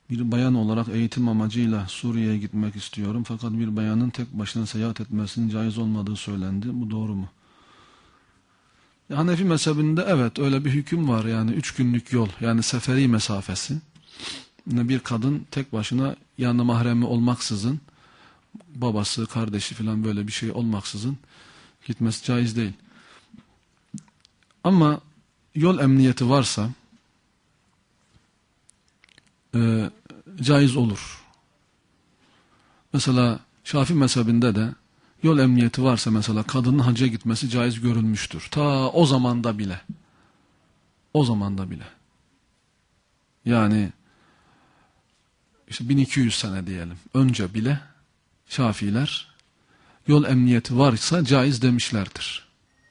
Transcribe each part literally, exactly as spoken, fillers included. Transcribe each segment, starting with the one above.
Bir bayan olarak eğitim amacıyla Suriye'ye gitmek istiyorum. Fakat bir bayanın tek başına seyahat etmesinin caiz olmadığı söylendi. Bu doğru mu? Hanefi mezhebinde evet öyle bir hüküm var. Yani üç günlük yol, yani seferi mesafesi. Bir kadın tek başına yanında mahremi olmaksızın, babası, kardeşi falan böyle bir şey olmaksızın gitmesi caiz değil. Ama yol emniyeti varsa e, caiz olur. Mesela Şafii mezhebinde de yol emniyeti varsa mesela kadının hacca gitmesi caiz görülmüştür. Ta o zamanda bile. O zamanda bile. Yani işte bin iki yüz sene diyelim. Önce bile Şafiiler yol emniyeti varsa caiz demişlerdir.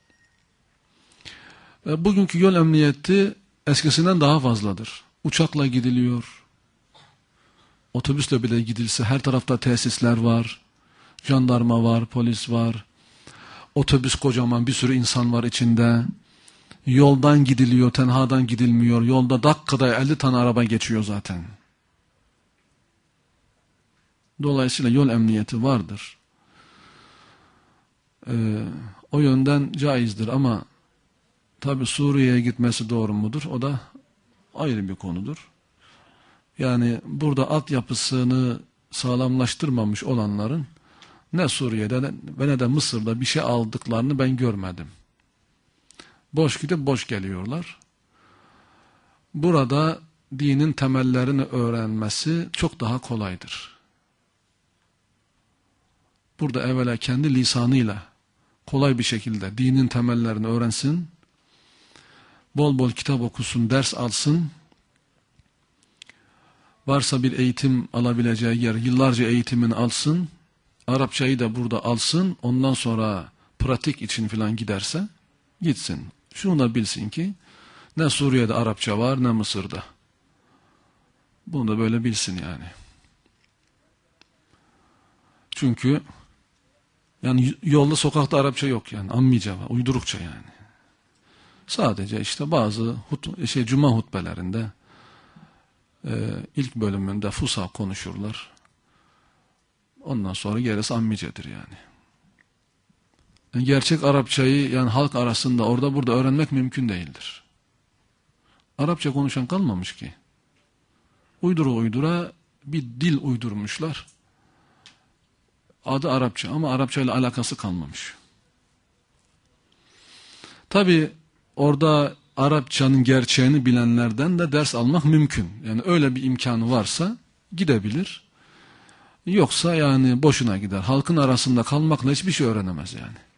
Ve bugünkü yol emniyeti eskisinden daha fazladır. Uçakla gidiliyor. Otobüsle bile gidilse her tarafta tesisler var. Jandarma var, polis var. Otobüs kocaman, bir sürü insan var içinde. Yoldan gidiliyor, tenhadan gidilmiyor. Yolda dakikada elli tane araba geçiyor zaten. Dolayısıyla yol emniyeti vardır. Ee, o yönden caizdir ama tabi Suriye'ye gitmesi doğru mudur? O da ayrı bir konudur. Yani burada altyapısını sağlamlaştırmamış olanların ne Suriye'de ve ne de Mısır'da bir şey aldıklarını ben görmedim. Boş gidip boş geliyorlar. Burada dinin temellerini öğrenmesi çok daha kolaydır. Burada evvela kendi lisanıyla kolay bir şekilde dinin temellerini öğrensin, bol bol kitap okusun, ders alsın, varsa bir eğitim alabileceği yer, yıllarca eğitimini alsın, Arapçayı da burada alsın, ondan sonra pratik için filan giderse gitsin. Şunu da bilsin ki ne Suriye'de Arapça var ne Mısır'da. Bunu da böyle bilsin yani. Çünkü yani yolda sokakta Arapça yok yani, ammice var, uydurukça yani. Sadece işte bazı hut, şey, cuma hutbelerinde e, ilk bölümünde Fusa konuşurlar. Ondan sonra gerisi ammicedir yani. yani. Gerçek Arapçayı yani halk arasında orada burada öğrenmek mümkün değildir. Arapça konuşan kalmamış ki. Uydura uydura bir dil uydurmuşlar. Adı Arapça ama Arapça ile alakası kalmamış. Tabi orada Arapçanın gerçeğini bilenlerden de ders almak mümkün. Yani öyle bir imkanı varsa gidebilir. Yoksa yani boşuna gider. Halkın arasında kalmakla hiçbir şey öğrenemez yani.